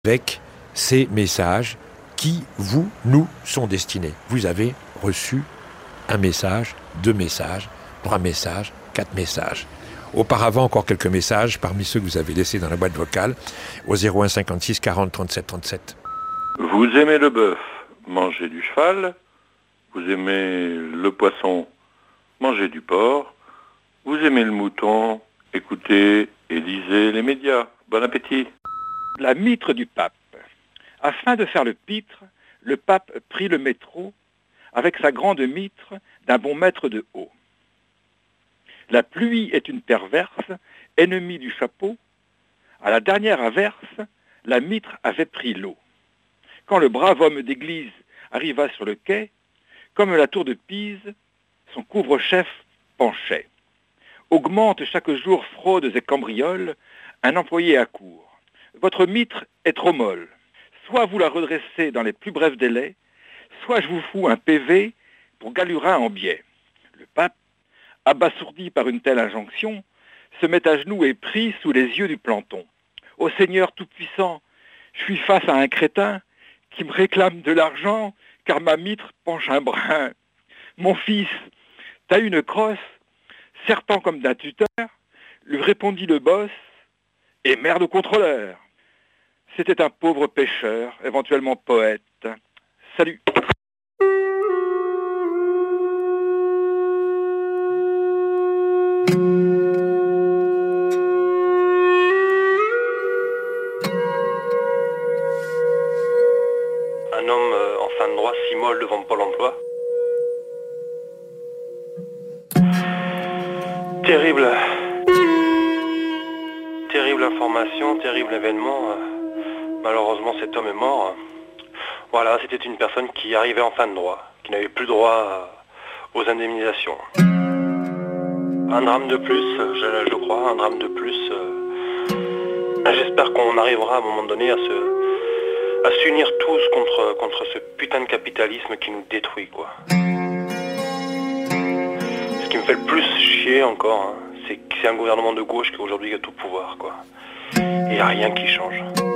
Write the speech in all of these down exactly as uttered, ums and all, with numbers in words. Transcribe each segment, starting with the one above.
avec ces messages qui, vous, nous, sont destinés. Vous avez reçu un message, deux messages, trois messages, quatre messages. Auparavant, encore quelques messages parmi ceux que vous avez laissés dans la boîte vocale au zéro un cinquante-six quarante trente-sept trente-sept. Vous aimez le bœuf, mangez du cheval. Vous aimez le poisson, mangez du porc. Vous aimez le mouton, écoutez et lisez les médias. Bon appétit. La mitre du pape. Afin de faire le pitre, le pape prit le métro avec sa grande mitre d'un bon mètre de haut. La pluie est une perverse, ennemie du chapeau. À la dernière averse, la mitre avait pris l'eau. Quand le brave homme d'église arriva sur le quai, comme la tour de Pise, son couvre-chef penchait. Augmente chaque jour fraudes et cambrioles, un employé accourt. Votre mitre est trop molle. Soit vous la redressez dans les plus brefs délais, soit je vous fous un P V pour Galurin en biais. Le pape, abasourdi par une telle injonction, se met à genoux et prie sous les yeux du planton. Ô Seigneur Tout-Puissant, je suis face à un crétin qui me réclame de l'argent car ma mitre penche un brin. Mon fils, t'as une crosse, serpent comme d'un tuteur, lui répondit le boss, et merde au contrôleur. C'était un pauvre pêcheur, éventuellement poète. Salut. Un homme euh, en fin de droit s'immole devant Pôle emploi. Terrible. Terrible information, terrible événement. Malheureusement, cet homme est mort. Voilà, c'était une personne qui arrivait en fin de droit, qui n'avait plus droit aux indemnisations. Un drame de plus, je, je crois, un drame de plus. J'espère qu'on arrivera à un moment donné à se, à s'unir tous contre, contre ce putain de capitalisme qui nous détruit, quoi. Ce qui me fait le plus chier encore, hein, c'est que c'est un gouvernement de gauche qui aujourd'hui a tout pouvoir, quoi. Et il n'y a rien qui change.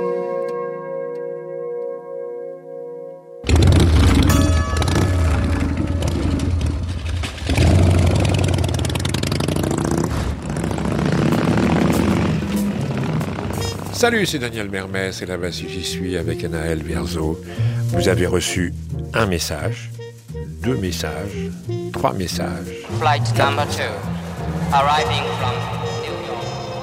Salut, c'est Daniel Mermès et là-bas si j'y suis avec Anaël Verzo. Vous avez reçu un message, deux messages, trois messages. Flight number two, arriving from New York.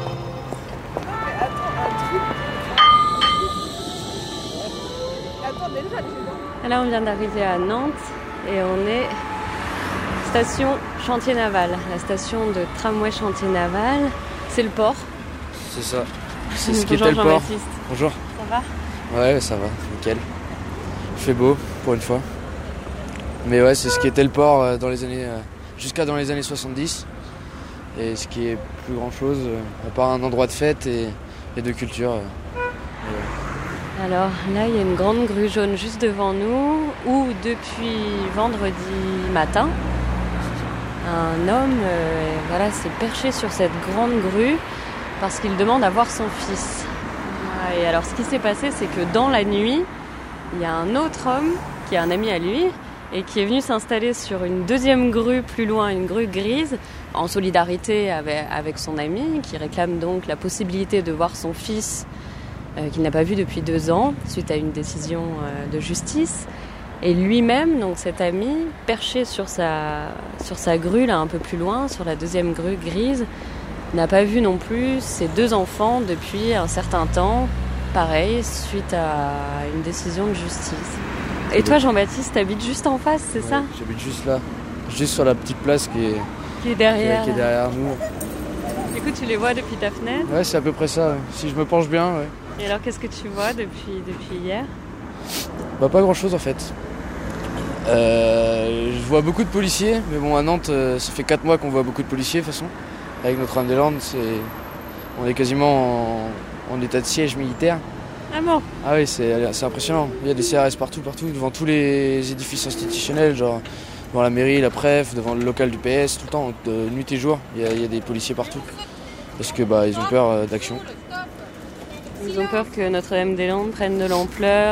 Là, on vient d'arriver à Nantes et on est station Chantier Naval, la station de tramway Chantier Naval. C'est le port. C'est ça. C'est ce qui Bonjour était le port. Jean-Baptiste. Bonjour. Ça va ? Ouais, ça va, nickel. Il fait beau pour une fois. Mais ouais, c'est ce qui était le port dans les années, jusqu'à dans les années soixante-dix. Et ce qui est plus grand chose, à part un endroit de fête et, et de culture. Et ouais. Alors là, il y a une grande grue jaune juste devant nous, où depuis vendredi matin, un homme euh, voilà, s'est perché sur cette grande grue parce qu'il demande à voir son fils. Et alors ce qui s'est passé, c'est que dans la nuit, il y a un autre homme qui est un ami à lui et qui est venu s'installer sur une deuxième grue plus loin, une grue grise, en solidarité avec, avec son ami, qui réclame donc la possibilité de voir son fils euh, qu'il n'a pas vu depuis deux ans, suite à une décision euh, de justice. Et lui-même, donc cet ami, perché sur sa, sur sa grue, là un peu plus loin, sur la deuxième grue grise, n'a pas vu non plus ses deux enfants depuis un certain temps, pareil, suite à une décision de justice. Et toi, Jean-Baptiste, t'habites juste en face, c'est ouais, ça ? J'habite juste là, juste sur la petite place qui est, qui est derrière. Qui est, qui est derrière nous. Du coup, tu les vois depuis ta fenêtre ? Ouais, c'est à peu près ça, ouais. Si je me penche bien, ouais. Et alors, qu'est-ce que tu vois depuis, depuis hier ? Bah, pas grand-chose en fait. Euh, je vois beaucoup de policiers, mais bon, à Nantes, ça fait quatre mois qu'on voit beaucoup de policiers de toute façon. Avec Notre-Dame-des-Landes, c'est... on est quasiment en... en état de siège militaire. Ah bon ? Ah oui, c'est, c'est impressionnant. Il y a des C R S partout, partout, devant tous les édifices institutionnels, genre devant la mairie, la préf, devant le local du P S, tout le temps, de nuit et jour, il y a, il y a des policiers partout. Parce que bah ils ont peur d'action. Ils ont peur que Notre-Dame-des-Landes prenne de l'ampleur.